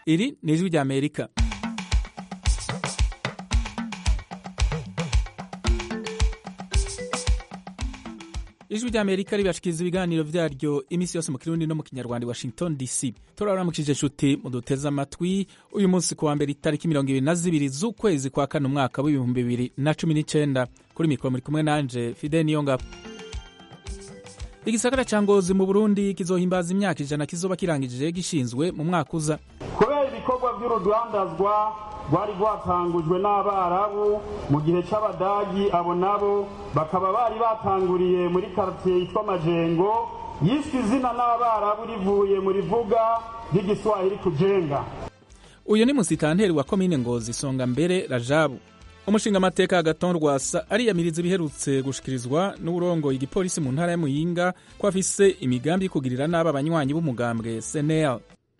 Iri ni ijwi ry'Amerika. Ijwi ry'Amerika ribashikiriza ibiganiro vyaryo imisi yose mu Kirundi no mu Kinyarwanda, Washington DC. Turaramukije inshuti muduteze amatwi uyu munsi kuwa mbere itariki 22 z'ukwezi kwa kane umwaka w'2019. Kuri mikoro muri kumwe nanje Fidel Niyongabo. Igisagara ca Ngozi mu Burundi kizohimbaza imyaka 100 kizoba kirangije gishinzwe mu mwaka uza. Kubera ibikorwa by'urudandazwa rwari rwatangujwe n'Abarabu mu gihe c'Abadagi, abo nabo bakaba bari batanguriye muri quartier yitwa Majengo, yiswe izina n'Abarabu rivuye mu rivuga ry'igiswahili kujenga. Uyu ni musitanteri wa komine Ngozi Songa Mbere Rajabu. Umushinga amateka Agathon Rwasa ariyamiriza ibiherutse gushikirizwa n'uburongoye igipolisi mu ntara ya Muyinga ko afise imigambi yo kugirira nabi abanywanyi b'umugambwe CNL.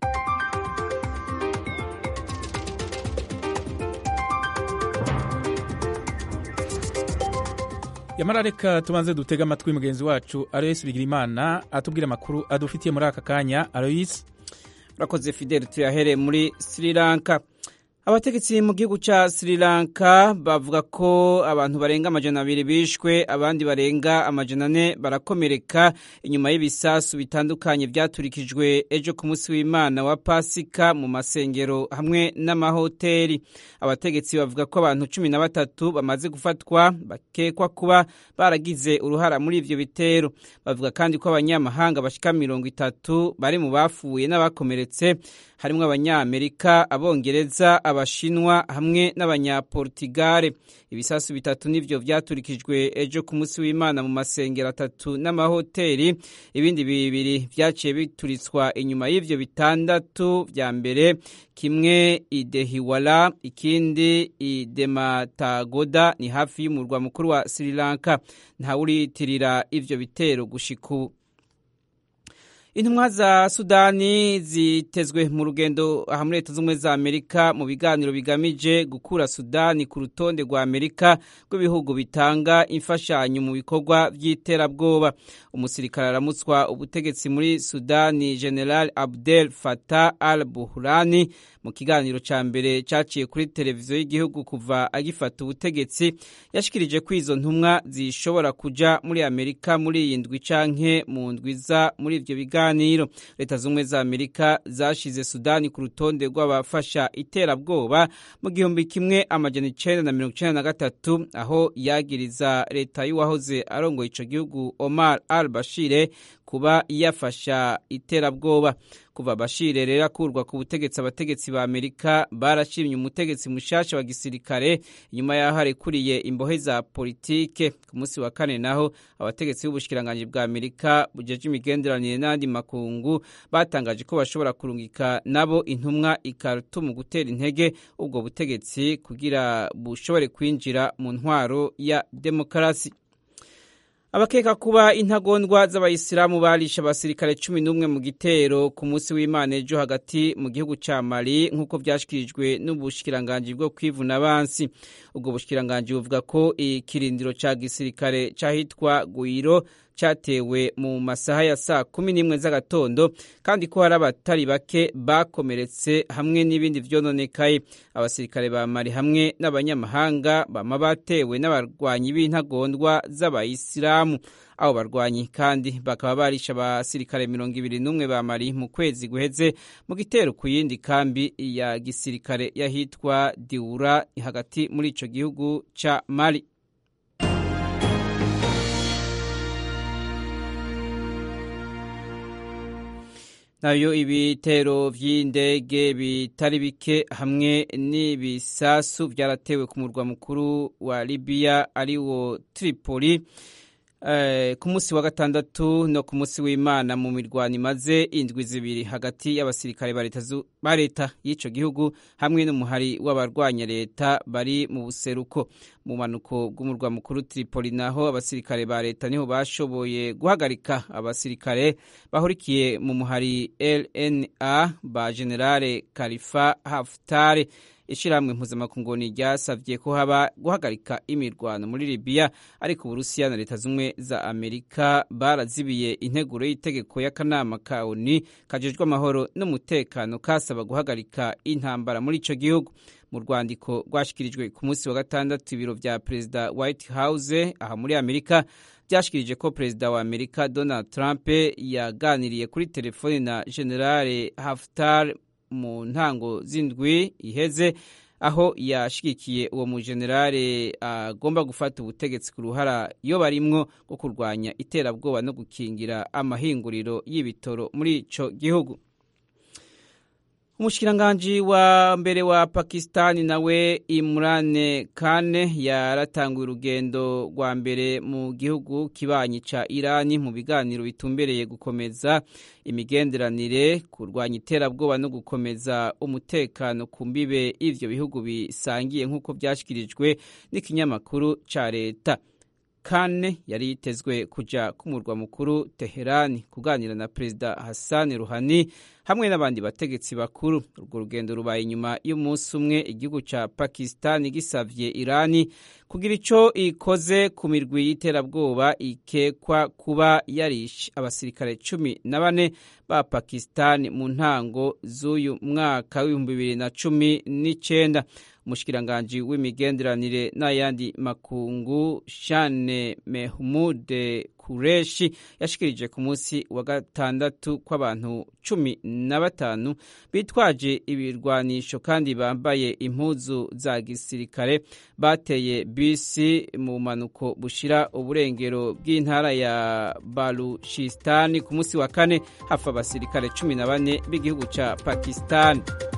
Yamara reka tubanze dutega amatwi mugenzi wacu Alois Bigirimana atubwira amakuru adufitiye muri aka kanya. Alois. Urakoze Fidel. Tuyahere muri Sri Lanka. Abategetsi mu gihugu ca Sri Lanka bavuga ko abantu barenga 200 bishwe, abandi barenga 400 barakomereka inyuma y'ibisasu bitandukanye vyaturikijwe ejo ku munsi w'Imana wa Pasika mu masengero hamwe n'amahoteli. Abategetsi bavuga ko abantu 13 bamaze gufatwa bakekwa kuba baragize uruhara muri ivyo bitero. Bavuga kandi ko abanyamahanga bashika 30 bari mu bafuye n'abakomeretse, harimwo Abanyamerika, Abongereza, Abashinwa hamwe n'Abanyaportugale. Ibisasu bitatu nivyo vyaturikijwe ejo ku munsi w'Imana mu masengero 3 n'amahoteli. Ibindi bibiri vyaciye bituritswa inyuma y'ivyo bitandatu vya mbere, kimwe i Dehiwala, ikindi i Dematagoda, ni hafi y'umurwa mukuru wa Sri Lanka. Ntawuritirira ivyo bitero gushika. Intumwa za Sudani zitezwe mu rugendo aha muri Leta z'Ubumwe za Amerika mu biganiro bigamije gukura Sudani ku rutonde rwa Amerika rw'ibihugu bitanga imfashanyo mu bikorwa vy'iterabwoba. Umusirikare aramutswa ubutegetsi muri Sudani, General Abdel Fattah al-Burhan, mu kiganiro ca mbere caciye kuri televiziyo y'igihugu kuva agifata ubutegetsi, yashikirije ko izo ntumwa zishobora kuja muri Amerika muri iyi ndwi canke mu ndwiza. Muri ivyo biganiro Leta z'Ubumwe za Amerika zashize Sudani ku rutonde rw'abafasha iterabwoba mu 1993, aho yagiriza leta y'uwahoze arongoye ico gihugu Omar al-Bashir kuba yafasha iterabwoba. Kuva Bashir rero akurwa ku butegetsi, abategetsi ba Amerika barashimye umutegetsi mushasha wa gisirikare inyuma yaho arekuriye imbohe za politike. Ku munsi wa kane naho abategetsi b'ubushikiranganje bwa Amerika bujeje imigenderanire n'andi makungu batangaje ko bashobora kurungika nabo intumwa i Khartoum gutera intege ubwo butegetsi kugira bushobore kwinjira mu ntwaro ya demokarasi. Abakeka kuba intagondwa z'abayisilamu barisha abasirikare 11 mu gitero ku munsi w'Imana ejo hagati mu gihugu ca Mali, nk'uko vyashikirijwe n'ubushikiranganje bwo kwivuna abansi. Ubwo bushikiranganje buvuga ko ikirindiro ca gisirikare cahitwa Guiro cyatewe mu masaha ya saa 11 z'agatondo, kandi ko hari abatari bake bakomeretse hamwe n'ibindi vyononekaye. Abasirikare ba Mali hamwe n'abanyamahanga bama batewe n'abarwanyi b'intagondwa z'abayisilamu. Abo barwanyi kandi bakaba barisha abasirikare 21 ba Mali mu kwezi guheze mu gitero ku yindi kambi ya gisirikare yahitwa Dioura hagati muri ico gihugu ca Mali. Nayo ibitero vy'indege bitari bike hamwe n'ibisasu vyaratewe ku murwa mukuru wa Libya ariwo Tripoli ku munsi wa gatandatu no ku munsi w'Imana mu mirwano imaze indwi zibiri hagati y'abasirikare ba leta y'ico gihugu hamwe n'umuhari w'abarwanya leta bari mu buseruko. Mu manuko bw'umurwa mukuru Tripoli naho abasirikare ba leta niho bashoboye guhagarika abasirikare bahurikiye mu muhari LNA ba Generale Khalifa Haftar. ishirahamwe mpuzamakungu ryasavye ko haba guhagarika imirwano muri Libya, ariko Uburusiya na Leta Zumwe za Amerika barazibiye integuro y'itegeko y'akanama ka ONU kajejwe amahoro n'umutekano kasaba guhagarika intambara muri ico gihugu. Mu rwandiko rwashikirijwe ku munsi wa gatandatu, ibiro vya Perezida White House aha muri Amerika byashikirije ko Perezida wa Amerika Donald Trump yaganiriye kuri telefone na General Haftar mu ntango z'indwi iheze, aho yashigikiye uwo mujenerale agomba gufata ubutegetsi ku ruhara iyo barimwo rwo kurwanya iterabwoba no gukingira amahinguriro y'ibitoro muri ico gihugu. Umushikiranganji wa mbere wa Pakistani nawe Imran Khan yaratanguye urugendo rwa mbere mu gihugu kibanyi ca Irani mu biganiro bitumbereye gukomeza imigenderanire, kurwanya iterabwoba no gukomeza umutekano ku mbibe ivyo bihugu bisangiye nk'uko vyashikirijwe n'ikinyamakuru ca leta. Khan yari yitezwe kuja ku murwa mukuru Teherani kuganira na Perezida Hassan Rouhani hamwe n'abandi bategetsi bakuru. Urwo rugendo rubaye inyuma y'umunsi umwe igihugu ca Pakistani gisavye Irani kugira ico ikoze ku mirwi y'iterabwoba ikekwa kuba yarishe abasirikare 14 ba Pakistani mu ntango z'uyu mwaka w'2019. Umushikiranganji w'imigenderanire n'ayandi makungu Shane Mehmood Qureshi yashikirije ku munsi wa gatandatu kw'abantu 15 bitwaje ibirwanisho kandi bambaye impuzu za gisirikare bateye bisi mu manuko bushira uburengero bw'intara ya Baluchistan ku munsi wa kane, hafa abasirikare 14 b'igihugu ca Pakistan.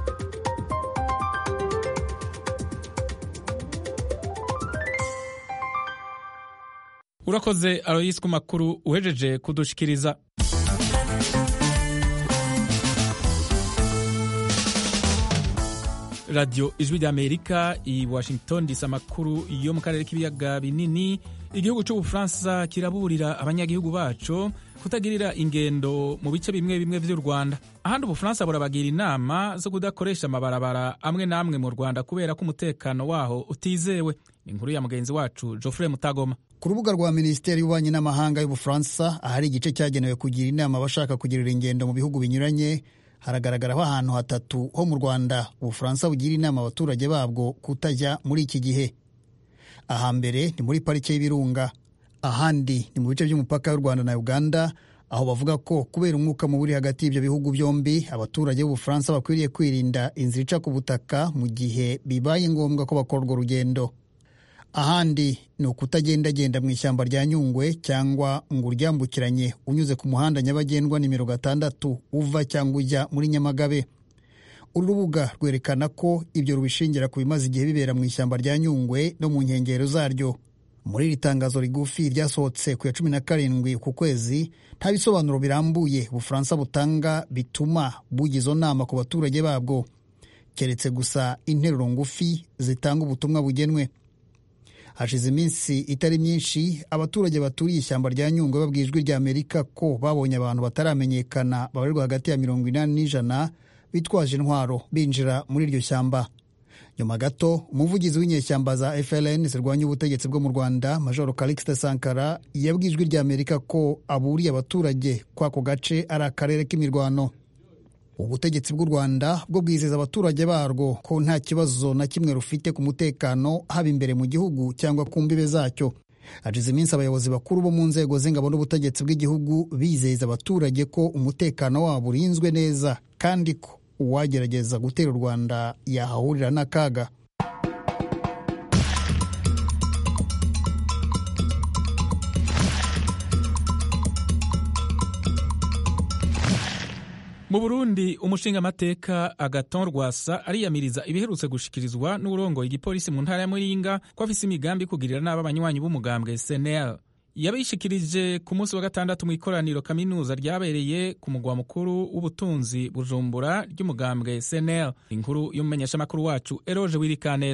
Urakoze Aloysi ku makuru uhejeje kudushikiriza. Radio Ijwi ry'Amerika i Washington DC, amakuru yo mu karere k'ibiyaga binini. Igihugu c'Ubufaransa kiraburira abanyagihugu baco kutagirira ingendo mu bice bimwe bimwe vy'u Rwanda. Ahandi Ubufaransa burabagira inama zo kudakoresha amabarabara amwe n'amwe mu Rwanda kubera ko umutekano waho utizewe. Ni inkuru ya mugenzi wacu Geoffrey Mutagoma. Ku rubuga rwa Minisiteri y'Ububanyi n'Amahanga y'Ubufaransa, ahari igice cyagenewe kugira inama abashaka kugirira ingendo mu bihugu binyuranye, haragaragaraho ahantu hatatu ho mu Rwanda Ubufaransa bugira inama abaturage babwo kutajya muri iki gihe. Ahambere ni muri parike y'Ibirunga, ahandi ni mu bice by'umupaka w'u Rwanda na Uganda, aho bavuga ko kubera umwuka mubi hagati y'ibyo bihugu byombi, abaturage b'Ubufaransa bakwiriye kwirinda inzira ica ku butaka mu gihe bibaye ngombwa ko bakora urwo rugendo. Ahandi ni ukutagendagenda mu ishyamba rya Nyungwe cyangwa ngo uryambukiranye unyuze ku muhanda nyabagendwa nimero 6 uva cyangwa ujya muri Nyamagabe. Uru rubuga rwerekana ko ibyo rubishingira ku bimaze igihe bibera mu ishyamba rya Nyungwe no mu nkengero zaryo. Muri iri tangazo rigufi ryasohotse ku ya 17 ku kwezi, nta bisobanuro birambuye Ubufaransa butanga bituma bugize nama ku baturage babwo, keretse gusa interuro ngufi zitanga ubutumwa bugenwe. Hashize iminsi itari myinshi abaturage baturiye ishyamba rya Nyungwe babwiye Ijwi ry'Amerika ko babonye abantu bataramenyekana babarirwa hagati ya 80 n'ijana bitwaje intwaro binjira muri iryo shyamba. Nyuma gato umuvugizi w'inyeshyamba za FLN zirwanya ubutegetsi bwo mu Rwanda, Major Calixte Sankara, yabwiye Ijwi ry'Amerika ko aburiye abaturage kwako gace ari akarere k'imirwano. Ubutegetsi bw'u Rwanda bwo bwizeza abaturage barwo ko nta kibazo na kimwe rufite ku mutekano haba imbere mu gihugu cyangwa ku mbibe zacyo. Hashize iminsi abayobozi bakuru bo mu nzego z'ingabo n'ubutegetsi bw'igihugu bizeza abaturage ko umutekano wabo urinzwe neza kandi ko uwagerageza gutera u Rwanda yahahurira n'akaga. Mu Burundi, umushingamateka Agathon Rwasa ariyamiriza ibiherutse gushikirizwa n'urongoye igipolisi mu ntara ya Muyinga ko afise imigambi kugirira n'aba banywanyi b'umugambwe SNL. Yabishikirije ku munsi wa gatandatu mu ikoraniro kaminuza ryabereye ku mugwa mukuru w'ubutunzi Bujumbura ry'umugambwe SNL. Inkuru y'umumenyeshamakuru wacu Eroje Wirikaneza.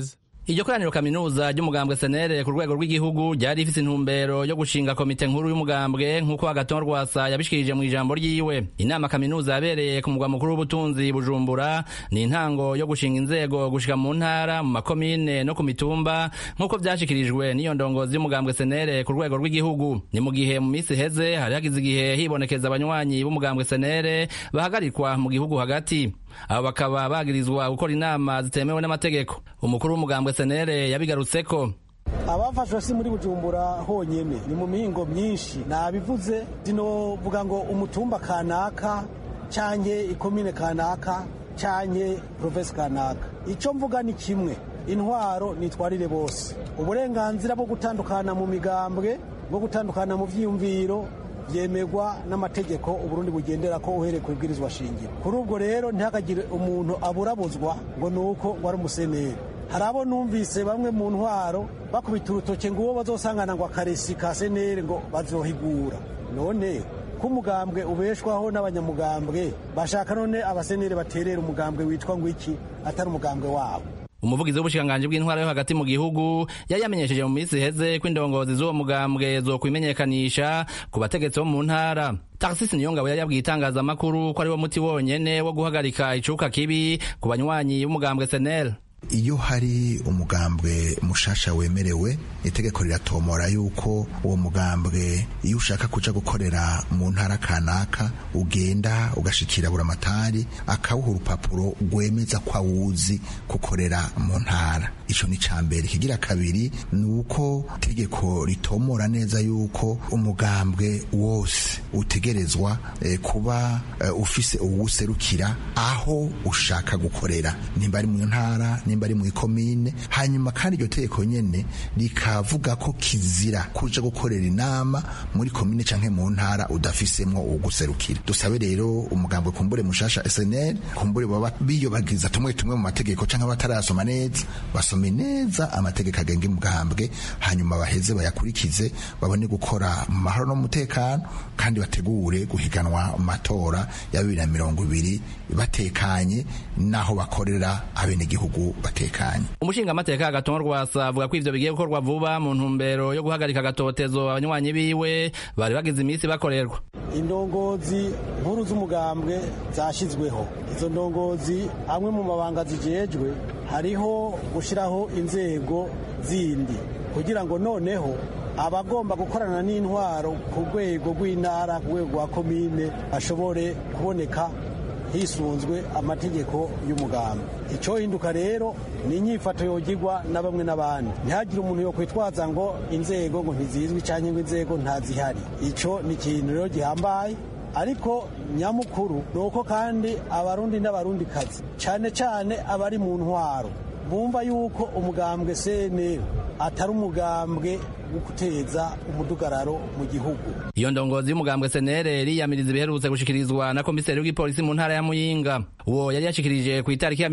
Iryo koraniro kaminuza ry'umugambwe SNL ku rwego rw'igihugu ryari rifise intumbero yo gushinga komite nkuru y'umugambwe nk'uko Agathon Rwasa yabishikirije mu ijambo ryiwe. Inama kaminuza yabereye ku mugwa mukuru w'ubutunzi Bujumbura ni intango yo gushinga inzego gushika mu ntara, mu makomine no ku mitumba nk'uko vyashikirijwe n'iyo ndongozi y'umugambwe SNL ku rwego rw'igihugu. Ni mu gihe mu misi heze hari hagize igihe hibonekeza abanywanyi b'umugambwe SNL bahagarikwa mu gihugu hagati. Abo bakaba bagirizwa gukora inama zitemewe n'amategeko. Umukuru w'umugambwe SNL yabigarutseko. Abafashwe si muri Bujumbura honyene, ni mu mihingo myinshi. Nabivuze dino vuga ngo umutumba kanaka canke ikomine kanaka canke province kanaka. Ico mvuga ni kimwe, intwaro nitwarire bose. Uburenganzira bwo gutandukana mu migambwe, bwo gutandukana mu vyiyumviro yemegwa n'amategeko Uburundi bugendera ko uhereye ku bwirizwa shingiro. Kuri ubwo rero ntihakagire umuntu aburabuzwa ngo nuko wari umuseneri. Harabo numvise bamwe mu ntwaro bakubita urutoke ngo uwo bazosangana ngo akaresi ka seneri ngo bazohigura. None ko umugambwe ubeshwaho n'abanyamugambwe bashaka none abaseneri baterera umugambwe witwa ngo iki atari umugambwe wabo. Umuvugizi w'ubushikanganje bw'intwara yo hagati mu gihugu yari yamenyesheje mu minsi heze ko indongozi z'uwo mugambwe zo kwimenyekanisha ku bategetsi bo mu ntara. Tarcisse Niyongabo yari yabwiye itangazamakuru ko ari wo muti wonyene wo guhagarika icuka kibi ku banywanyi b'umugambwe SNL. Iyo hari umugambwe mushasha wemerewe, itegeko riratomora yuko uwo mugambwe iyo ushaka kuja gukorera mu ntara kanaka ugenda ugashikira buramatari akawuha urupapuro rwemeza ko awuzi gukorera mu ntara. Ico ni cambere. Kigira kabiri nuko itegeko ritomora neza yuko umugambwe wose utegerezwa kuba ufise uwuserukira aho ushaka gukorera, nimba ari mu ntara nimba ari mu ikomine. Hanyuma kandi iryo tegeko nyene rikavuga ko kizira kuja gukorera inama muri komine canke mu ntara udafisemwo uguserukira. Dusabe rero umugambwe kumbure mushasha SNL kumbure baba biyobagiza tumwe mu mategeko canke batarasoma neza, basome neza amategeko agenga umugambwe, hanyuma baheze bayakurikize, babone gukora mu mahoro no mutekano, kandi bategure guhiganwa mu matora ya 2020 batekanye naho bakorera abenegihugu batekanye. Umushinga amateka Agathon Rwasa avuga ko ivyo bigiye gukorwa vuba mu ntumbero yo guhagarika agatotezo abanywanyi biwe bari bagize imisi bakorerwa. Indongozi nkuru z'umugambwe zashizweho. Izo ndongozi amwe mu mabanga zijejwe hariho gushiraho inzego zindi kugira ngo noneho abagomba gukorana n'intwaro ku rwego rw'intara, ku rwego rwa komine bashobore kuboneka hisunzwe amategeko y'umugambi. Ico hinduka rero ni inyifato yogirwa na bamwe n'abandi. Ntihagire umuntu yo kwitwaza ngo inzego ngo ntizizwi canke ngo inzego ntazihari. Ico ni ikintu rero gihambaye, ariko nyamukuru nuko kandi abarundi n'abarundikazi cane cane abari mu ntwaro bumva yuko umugambwe SNL atari umugambwe wo guteza umudugararo mu gihugu. Iyo ndongozi y'umugambwe SNL yiyamiriza ibiherutse gushikirizwa na komiseri w'igipolisi mu ntara ya Muyinga. Uwo yari yashikirije ku itariki ya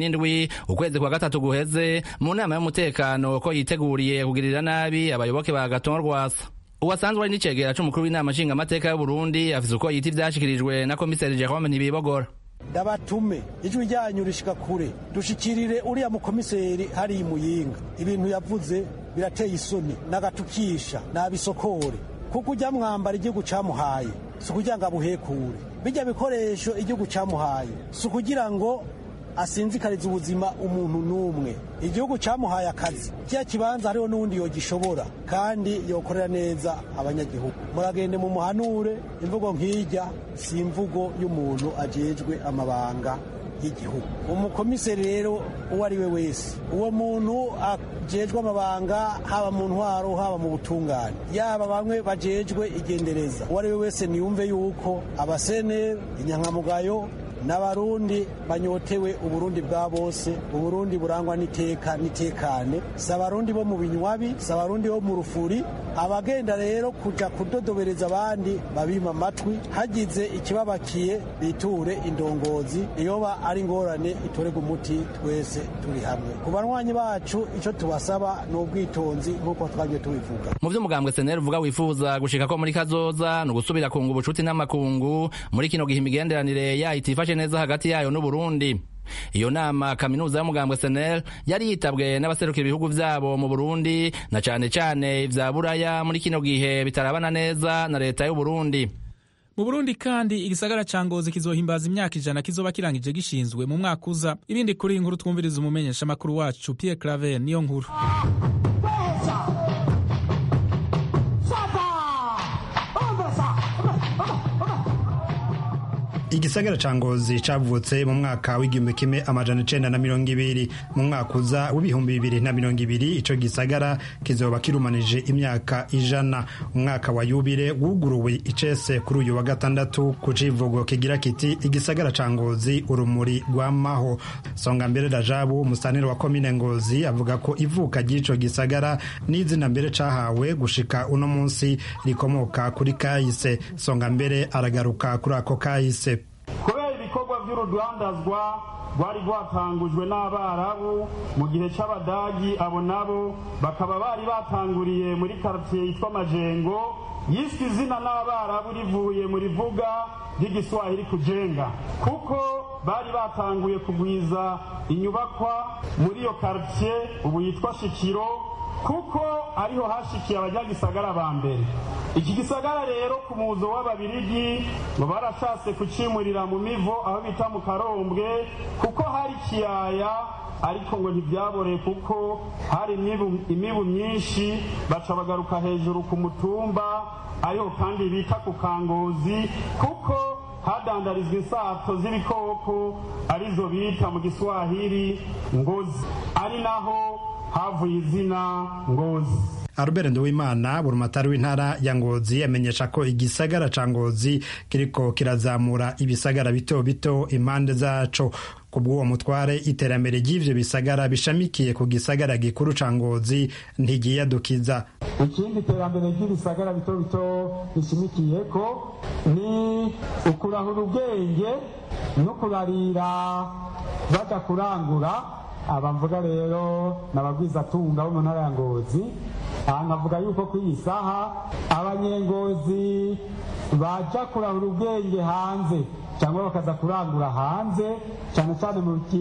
27 ukwezi kwa gatatu guheze mu nama y'umutekano ko yiteguriye kugirira nabi abayoboke ba Agathon Rwasa. Uwasanzwe ari n'icegera c'umukuru w'inama nshinga amateka y'u Burundi afise uko yita ivyashikirijwe na komiseri Jerome Ntibibogora. Ndabatume ijwi ryanyu rishika kure, dushikirire uriya mukomiseri hari Muyinga. Ibintu yavuze birateye isoni n'agatukisha n'abisokore, kuko ujya mwambara igihugu camuhaye si kugira ngo abuhekure. Bijya bikoresho igihugu camuhaye si kugira ngo asinzikariza ubuzima umuntu n'umwe. Igihugu camuhaye akazi, kiya kibanza hariho n'undi yogishobora kandi yokorera neza abanyagihugu. Muragende mu muhanure, imvugo nk'ijya si imvugo y'umuntu ajejwe amabanga y'igihugu. Umukomiseri rero uwo ari we wese, uwo muntu ajejwe amabanga haba mu ntwaro haba mu butungane, yaba bamwe bajejwe igendereza, uwo ari we wese niyumve yuko abaseneri inyankamugayo n'abarundi banyotewe Uburundi bwa bose, Uburundi burangwa n'iteka n'itekane, s'abarundi bo mu binywabi, s'abarundi bo mu rufuri. Abagenda rero kuja kudodobereza abandi babima amatwi, hagize ikibabakiye biture indongozi, iyoba ari ngorane itorega umuti twese turi hamwe. Ku banywanyi bacu ico tubasaba ni ubwitonzi nk'uko twagiye tubivuga. Mu vy'umugambwe SNL uvuga wifuza gushika ko muri kazoza no gusubira kunga ubucuti n'amakungu muri kino gihe imigenderanire yahita ifashe neza hagati yayo n'Uburundi. iyo nama kaminuza y'umugambwe SNL yari yitabwe n'abaserukira ibihugu vyabo mu Burundi na cane cane ivya Buraya muri kino gihe bitarabana neza na leta y'u Burundi. Mu Burundi kandi igisagara ca Ngozi kizohimbaza imyaka 100 kizoba kirangije gishinzwe mu mwaka uza. Ibindi kuri inkuru twumviriza umumenyesha makuru wacu Pierre Claver niyo nkuru. Igisagara ca Ngozi cavutse mu mwaka w'igihumbi kimwe amajana 920. Mu mwaka uza w'ibihumbi 2020 ico gisagara kizoba kirumanije imyaka 100. Umwaka wa yubile wuguruwe icese kuri uyu wa gatandatu ku civugo kigira kiti igisagara ca Ngozi urumuri rw'amaho. Songambere Rajabu umusanire wa komine Ngozi avuga ko ivuka ry'ico gisagara n'izina mbere cahawe gushika uno munsi rikomoka kuri kahise. Songambere aragaruka kuri ako kahise. Kubera ibikorwa by'urudandazwa rwari rwatangujwe n'Abarabu mu gihe c'Abadagi, abo nabo bakaba bari batanguriye muri quartier yitwa Majengo, yiswe izina n'Abarabu rivuye mu rivuga ry'igiswahili kujenga, kuko bari batanguye kugwiza inyubakwa muri iyo quartier ubu yitwa Shikiro, kuko ariho hashikiye abanyagisagara ba mbere. Iki gisagara rero ku muzo w'Ababirigi ngo barashatse kucimurira mu mivo aho bita mu Karombwe, kuko hari kiyaya, ariko ngo ntibyaboreye kuko hari imibu myinshi, baca bagaruka hejuru ku mutumba ariho kandi bita ku Kangozi, kuko hadandarizwa insato z'ibikoko arizo bita mu Giswahili ngozi, ari naho havuye izina Ngozi. Albert Nduwimana burumatari w'intara ya Ngozi amenyesha ko igisagara ca Ngozi kiriko kirazamura ibisagara bito bito impande zaco. Kubw'uwo mutware iterambere ry'ivyo bisagara bishamikiye ku gisagara gikuru ca Ngozi ntigiyadukiza. Ikindi terambere ry'ibisagara bito bito bishimikiye ko ni ukurahura ubwenge no kurarira baja kurangura. Abamvuga rero n'abagwiza tunga bo mu ntara ya Ngozi, nkavuga yuko ku iyi saha abanyengozi baja kurahura ubwenge hanze cyangwa bakaza kurangura hanze, cyane cyane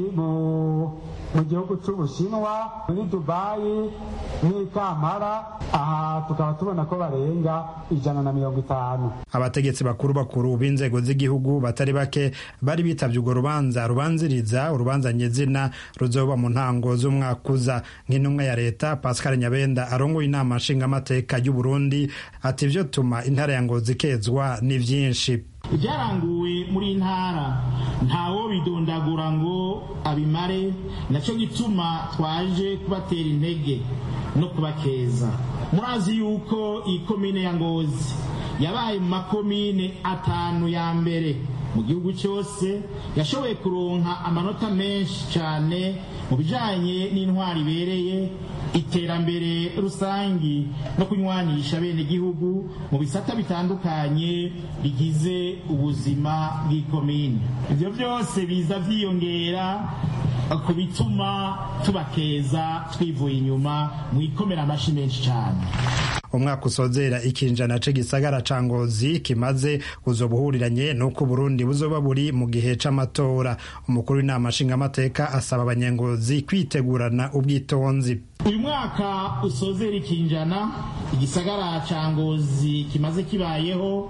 mu gihugu c'Ubushinwa, muri Dubai n'i Kampala. Aha tukaba tubona ko barenga 150. Abategetsi bakuru b'inzego z'igihugu batari bake bari bitavye urwo rubanziriza urubanza nyezina ruzoba mu ntango z'umwaka uza. Nk'intumwa ya leta Pascal Nyabenda arongoye inama nshingamateka y'u Burundi ati ivyo tuma intara ya Ngozi kezwa ni vyinshi. Ibyaranguwe muri intara ntawo bidondagura ngo abimare, naco gituma twaje kubatera intege no kubakeza. Murazi yuko iyi komine ya Ngozi yabaye mu makomine 5 ya mbere mu gihugu cyose yashoboye kuronka amanota menshi cyane mu bijanye n'intwari ibereye, iterambere rusangi no kunywanisha bene gihugu mu bisata bitandukanye bigize ubuzima bw'ikomine. Ivyo byose biza vyiyongera ku bituma tubakeza twivuye inyuma mu ikomera amashi menshi cyane. Umwaka usozera ikinjana c'igisagara ca Ngozi kimaze uzobuhuriranye nuko Burundi buzoba buri mu gihe c'amatora. Umukuru w'inama nshingamateka asaba abanyengozi kwitegurana ubwitonzi. Uyu mwaka usozera ikinjana igisagara ca Ngozi kimaze kibayeho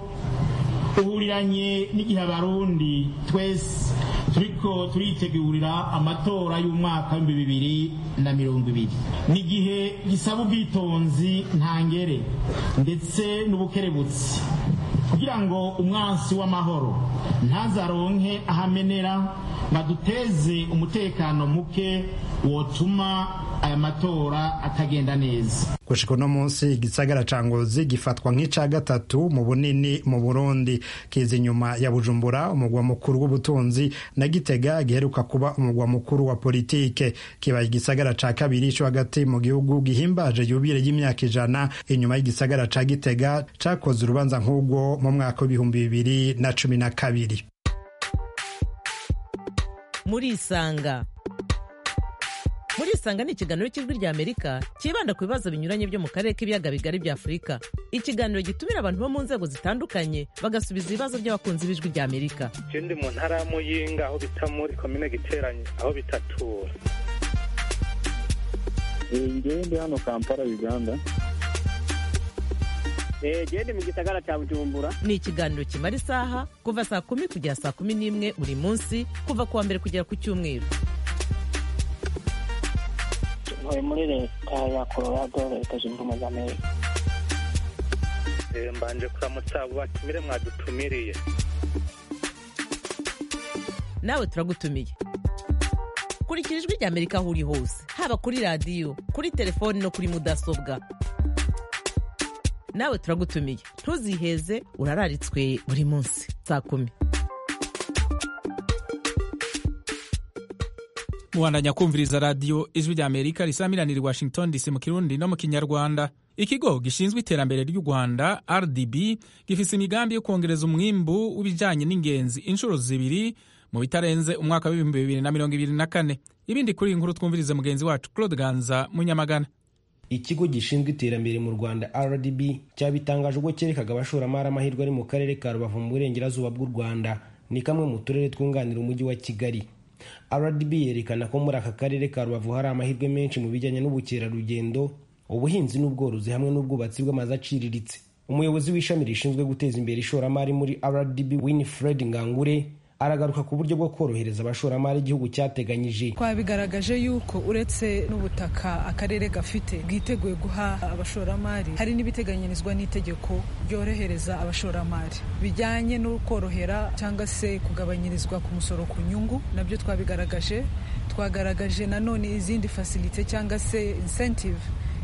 uhuriranye n'igihe Abarundi twese turiko turitegurira amatora y'umwaka wa 2020. N'igihe gisaba ubwitonzi ntangere ndetse n'ubukerebutsi kugira ngo umwansi w'amahoro ntazaronke ahamenera, baduteze umutekano muke wotuma aya matora atagenda neza. Gushika uno munsi igisagara ca Ngozi gifatwa nk'ica gatatu mu bunini mu Burundi, kiza inyuma ya Bujumbura umugwa mukuru w'ubutunzi na Gitega giheruka kuba umugwa mukuru wa politike. Kiba igisagara ca kabiri cyo hagati mu gihugu gihimbaje yubire y'imyaka 100 inyuma y'igisagara ca Gitega cakoze urubanza nk'ubwo mu mwaka wa 2012. Muri Isanga Murisanga ni ikiganiro cy'Ijwi rya Amerika kibanda ku bibazo binyuranye byo mu karere k'ibiyaga bigari bya Afurika. Ikiganiro gitumira abantu bo mu nzego zitandukanye bagasubiza ibibazo by'abakunzi b'Ijwi rya Amerika. Je ndi mu ntara ya Muyinga aho bita muri komine Giteranyi aho bitatura. Ngewe ndi hano Kampala Uganda. Gende mu gisagara cya Bujumbura. Ni ikiganiro kimara isaha kuva saa 10 kugera saa 11 buri munsi kuva kuwa mbere kugera ku cyumweru. Ntuye muri leta ya Colorado, leta zunze ubumwe za Amerika. Mbanje kuramutsa batumire mwadutumiriye. Nawe turagutumiye. Kurikira Ijwi rya Amerika aho uri hose, haba kuri radio, kuri telefone no kuri mudasobwa. Nawe turagutumiye. Ntuziheze, urararitswe buri munsi saa 10. Muwandanya kumviriza radio Ijwi rya Amerika risamiranira Washington DC mu Kirundi no mu Kinyarwanda. Ikigo gishinzwe iterambere ry'u Rwanda RDB gifise imigambi yo kongereza umwimbu w'ibijanye n'ingenzi inshuro zibiri mu bitarenze umwaka wa 2024. Ibindi kuri inkuru twumvirize mugenzi wacu Claude Ganza Munyamagana. Ikigo gishinzwe iterambere mu Rwanda RDB cyabitangaje ubwo cyerekaga abashoramari amahirwe ari mu karere ka Rubavu mu burengerazuba bw'u Rwanda, ni kamwe mu turere twunganira umujyi wa Kigali. RDB yerekana ko muri aka karere ka Rubavu hari amahirwe menshi mu bijyanye n'ubukerarugendo, ubuhinzi n'ubworozi hamwe n'ubwubatsi bw'amazu aciriritse. Umuyobozi w'ishami rishinzwe guteza imbere ishoramari muri RDB Winifred Ngangure aragaruka ku buryo bwo korohereza abashoramari igihugu cyateganyije. Twabigaragaje yuko uretse n'ubutaka akarere gafite bwiteguye guha abashoramari, hari n'ibiteganyirizwa n'itegeko byorohereza abashoramari bijyanye no korohera cyangwa se kugabanyirizwa ku musoro ku nyungu. Nabyo twagaragaje nanone izindi facility cyangwa se incentive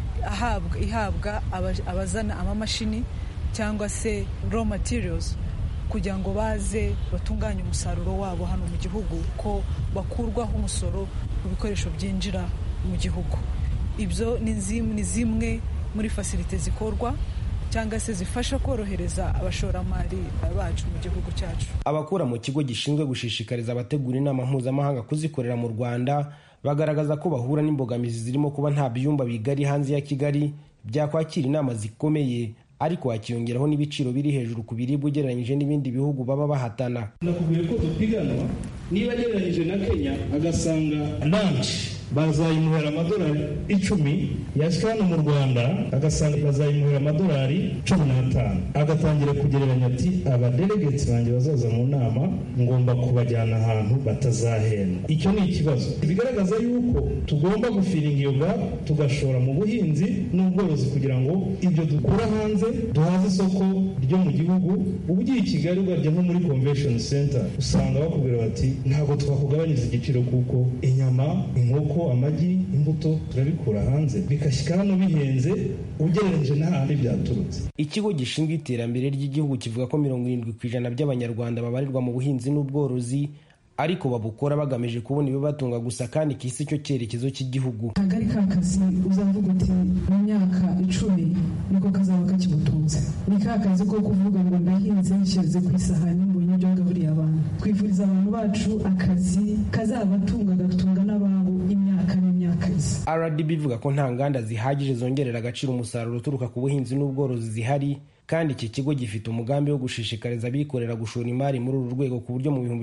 ihabwa abazana amamashini cyangwa se raw materials kugira ngo baze batunganye umusaruro wabo hano mu gihugu, ko bakurwaho umusoro ku bikoresho byinjira mu gihugu. Ibyo ni zimwe muri facilite zikorwa cyangwa se zifasha korohereza abashoramari bacu mu gihugu cyacu. Abakora mu kigo gishinzwe gushishikariza abategura inama mpuzamahanga kuzikorera mu Rwanda bagaragaza ko bahura n'imbogamizi zirimo kuba nta byumba bigari hanze ya Kigali byakwakira inama zikomeye, ariko hakiyongeraho n'ibiciro biri hejuru ku biribwa ugereranyije n'ibindi bihugu baba bahatana. Nakubwiye ko dupiganwa, niba agereranyije na Kenya agasanga lunch bazayimuhera amadolari 10, yashyira hano mu Rwanda agasanga bazayimuhera amadolari 15, agatangira kugereranya ati abadelegates banjye bazaza mu nama ngomba kubajyana ahantu batazahenda. Icyo ni ikibazo bigaragaza yuko tugomba gufiringa iyo gap, tugashora mu buhinzi n'ubworozi kugira ngo ibyo dukura hanze duhaze isoko ryo mu gihugu. Ubugiye i Kigali ugarya nko muri convention center usanga bakubwira bati ntabwo twakugabanyiriza igiciro kuko inyama, inkoko, amagi, imbuto turabikura hanze bikashyika hano bihenze ugereranyije n'ahandi byaturutse. Ikigo gishinzwe iterambere ry'igihugu kivuga ko 70% by'abanyarwanda babarirwa mu buhinzi n'ubworozi, ariko babukora bagamije kubona ibibatunga gusa, kandi kisi cyo cyerekezo cy'igihugu. Kagari kakazi uzavuga uti mu myaka 10 niko kazaba kakibutunze, ni kakazi ko kuvuga ngo ndahinze nshyize ku isahani mbonye ibyo ngaburiye abantu. Twifuriza abantu bacu akazi kazabatunga gatunga n'ababo imyaka n'imyaka. RDB ivuga ko nta nganda zihagije zongerera agaciro umusaruro uturuka ku buhinzi n'ubworozi zihari, kandi iki kigo gifite umugambi wo gushishikariza abikorera gushora imari muri uru rwego ku buryo mu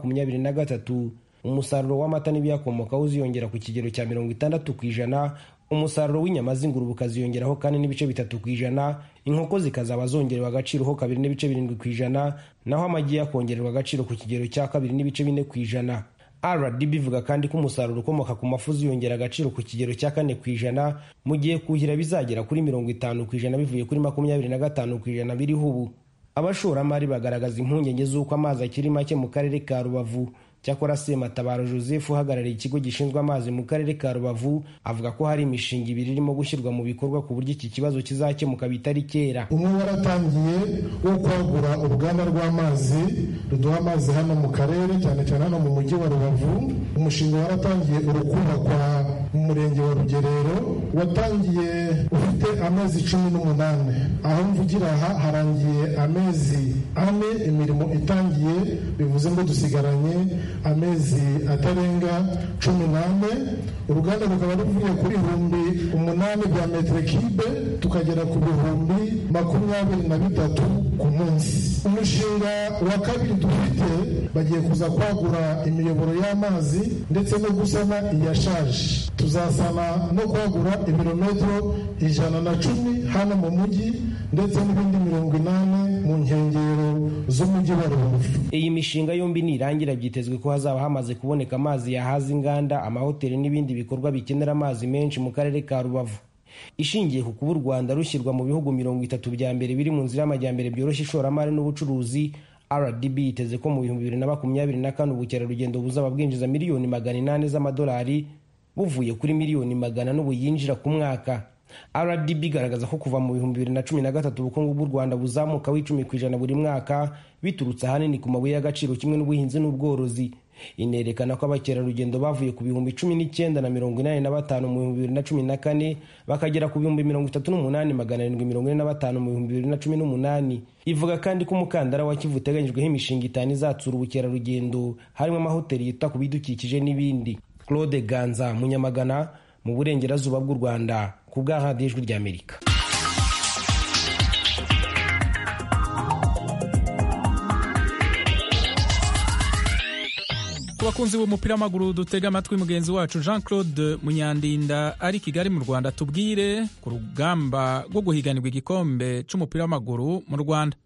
2023 umusaruro w'amata n'ibiyakomokaho uziyongera ku kigero cya 60%, umusaruro w'inyama z'ingurube ukaziyongeraho kandi n'ibice 3%, inkoko zikazaba zongererwa agaciro ho 2.7%, naho amagi yakongererwa agaciro ku kigero cya 2.4%. RDB ivuga kandi ko umusaruro ukomoka ku mafu uziyongera agaciro ku kigero cya 4%, mu gihe kuhira bizagera kuri 50% bivuye kuri 25% biriho ubu. Abashoramari bagaragaza impungenge z'uko amazi akiri make mu karere ka Rubavu. Cyakora Sematabaro Joseph uhagarariye ikigo gishinzwe amazi mu karere ka Rubavu avuga ko hari imishinga ibiri irimo gushyirwa mu bikorwa ku buryo iki kibazo kizakemuka bitari kera. Umwe waratangiye wo kwagura uruganda rw'amazi ruduha amazi hano mu karere, cyane cyane hano mu mujyi wa Rubavu. Umushinga waratangiye urukubakwa mu murenge wa Rugerero, watangiye ufite amezi 18, aho mvugira aha harangiye amezi 4 imirimo itangiye, bivuze ngo dusigaranye amezi atarenga 18. Uruganda rukaba ruvuye kuri 8,000 bya metero kibe tukagera ku 23 ku munsi. Umushinga wa kabiri dufite bagiye kuza kwagura imiyoboro y'amazi ndetse no gusana iyashaje. Tuzasana no kwagura ibirometero 110 hano mu mujyi ndetse n'ibindi 80 mu nkengero z'umujyi wa Rubavu. Iyi mishinga yombi nirangira byitezwe ko hazaba hamaze kuboneka amazi yahaza inganda, amahoteli n'ibindi bikorwa bikenera amazi menshi mu karere ka Rubavu. Ishingiye ku kuba u Rwanda rushyirwa mu bihugu 30 bya mbere biri mu nzira y'amajyambere byoroshye ishoramari n'ubucuruzi, RDB iteze ko mu 2024 ubukerarugendo buzaba bwinjiza miliyoni 800 z'amadolari buvuye kuri miliyoni 100 n'ubu yinjira ku mwaka. RDB igaragaza ko kuva mu 2013 ubukungu bw'u Rwanda buzamuka 10% buri mwaka biturutse ahanini ku mabuye y'agaciro kimwe n'ubuhinzi n'ubworozi. Inerekana ko abakerarugendo bavuye ku 19,085 mu 2014 bakagera ku 38,745 mu 2018. Ivuga kandi ko umukandara wa Kivu uteganyijweho imishinga 5 izatsura ubukerarugendo, harimo amahoteli yita ku bidukikije n'ibindi. Claude Ganza, Munyamagana, mu burengerazuba bw'u Rwanda, ku bwa Radio Ijwi ry'Amerika. Abakunzi b'umupira w'amaguru dutega amatwi mugenzi wacu Jean-Claude Munyandinda ari Kigali mu Rwanda, tubwire ku rugamba rwo guhiganirwa igikombe c'umupira w'amaguru mu Rwanda.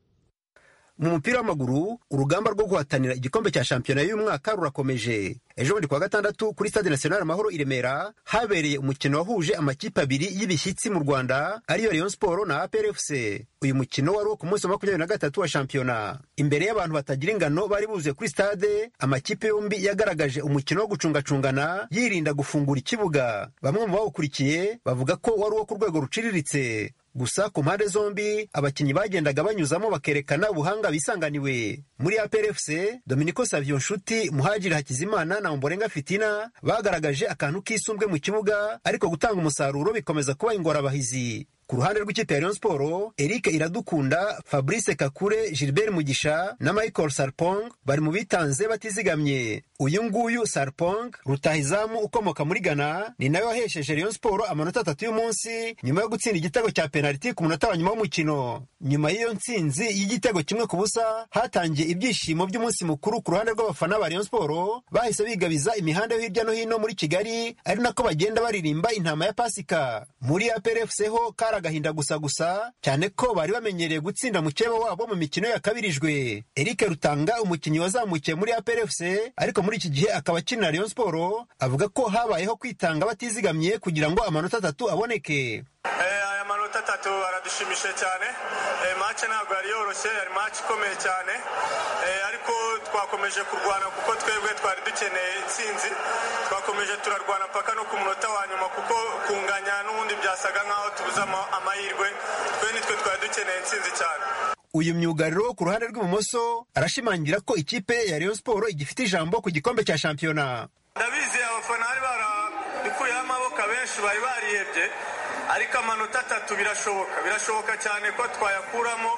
Mu mupira w'amaguru urugamba rwo guhatanira igikombe cya shampiyona y'uyu mwaka rurakomeje. Ejo bundi kwa gatandatu kuri Stade National Amahoro i Remera habereye umukino wahuje amakipe abiri y'ibishyitsi mu Rwanda ariyo Rayon Sport na APR FC. Uyu mukino wari ku munsi wa 23 wa shampiyona. Imbere y'abantu batagira ingano bari buzuye kuri stade, amakipe yombi yagaragaje umukino wo gucungacungana yirinda gufungura ikibuga. Bamwe mu bawukurikiye bavuga ko wari uwo ku rwego ruciriritse. Gusa ku mpande zombi abakinnyi bagendaga banyuzamo bakerekana ubuhanga bisanganiwe. Muri APR FC, Dominico Savio Nshuti, Muhajiri Hakizimana na Ombolenga Fitina bagaragaje akantu kisumbwe mu kibuga, ariko gutanga umusaruro bikomeza kuba ingorabahizi. Ku ruhande rw'ikipe ya Rayon Sport, Eric Iradukunda, Fabrice Kakure, Gilbert Mugisha na Michael Sarpong bari mu bitanze batizigamye. Uyu nguyu Sarpong, rutahizamu ukomoka muri Ghana, ni nawe wahesheje Rayon Sport amanota 3 y'umunsi nyuma yo gutsinda igitego cya penalty ku munota wa nyuma w'umukino. Nyuma y'iyo ntsinzi y'igitego 1-0 hatangiye ibyishimo by'umunsi mukuru ku ruhande rw'abafana ba Rayon Sport, bahise bigabiza imihanda yo hirya no hino muri Kigali, ari nako bagenda baririmba intama ya Pasika. Muri APR FC ho agahinda gusa cyane ko bari bamenyereye gutsinda mukeba wabo mu mikino yakabirijwe. Eric Rutanga, umukinnyi wazamukiye muri APR FC ariko muri iki gihe akaba akina Rayon Sport, avuga ko habayeho kwitanga batizigamye kugira ngo amanota 3 aboneke. Aya manota 3 aradushimishe cyane. Match ntabwo yari yoroshye, yari match ikomeye cyane, ariko twakomeje kurwana kuko twebwe twari dukeneye intsinzi. Twakomeje turarwana paka no ku munota wa nyuma kuko kunganya n'ubundi byasaga nkaho tubuza amahirwe. Twe nitwe twari dukeneye intsinzi cyane. Uyu myugariro ku ruhande rw'ibumoso arashimangira ko ikipe ya Rayon Sport igifite ijambo ku gikombe cya shampiyona. Ndabizi abafana bari barabikuyeho amaboko, benshi bari barihebye, ariko amanota 3 birashoboka cyane ko twayakuramo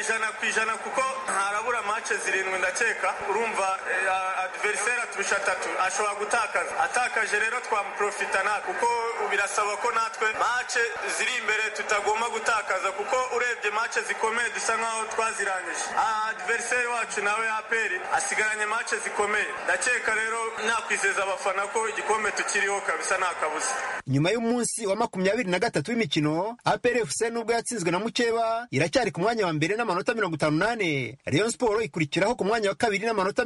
100% kuko harabura match 7 ndakeka. Urumva adversaire atubisha 3 ashobora gutakaza, atakaje rero twamuprofitana kuko birasaba ko natwe match ziri imbere tutagomba gutakaza, kuko urebye match zikomeye dusa nkaho twazirangije. Adversaire wacu nawe APR asigaranye match zikomeye, ndakeka rero nakwizeza abafana ko igikombe tukiriho kabisa nta kabuza. Nyuma y'umunsi wa 23 w'imikino, APR FC nubwo yatsinzwe na Mukeba iracyari ku mwanya wa mbere n'amanota 58. Rayon Sport ikurikiraho ku mwanya wa kabiri n'amanota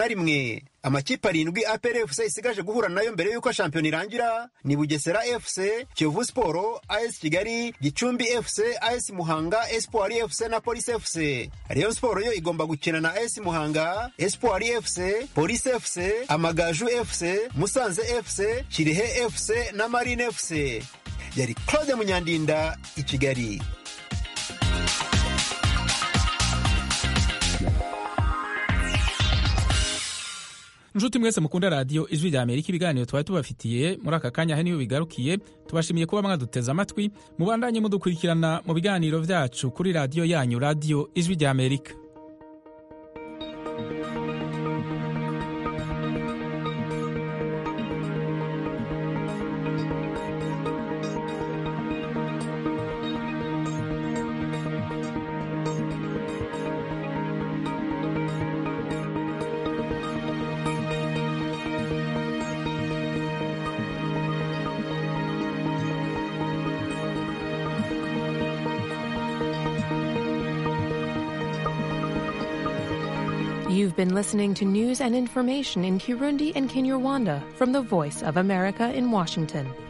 51. Amakipe 7 APR FC isigaje guhura nayo mbere y'uko shampiyona irangira ni Bugesera FC, Kiyovu Sport, AS Kigali, Gicumbi FC, AS Muhanga, Espoir FC na Police FC. Rayon Sport yo igomba gukina na AS Muhanga, Espoir FC, Police FC, Amagaju FC, Musanze FC, Kirehe FC na Marine FC. Yari Claude Munyandinda i Kigali. nshuti mwese mukunda radiyo ijwi rya amerika ibiganiro twari tubafitiye muri aka kanya he niyo bigarukiye tubashimiye kuba mwaduteze amatwi mubandanye mudukurikirana mu biganiro vyacu kuri radiyo yanyu radiyo ijwi rya amerika. You've been listening to news and information in Kirundi and Kinyarwanda from the Voice of America in Washington.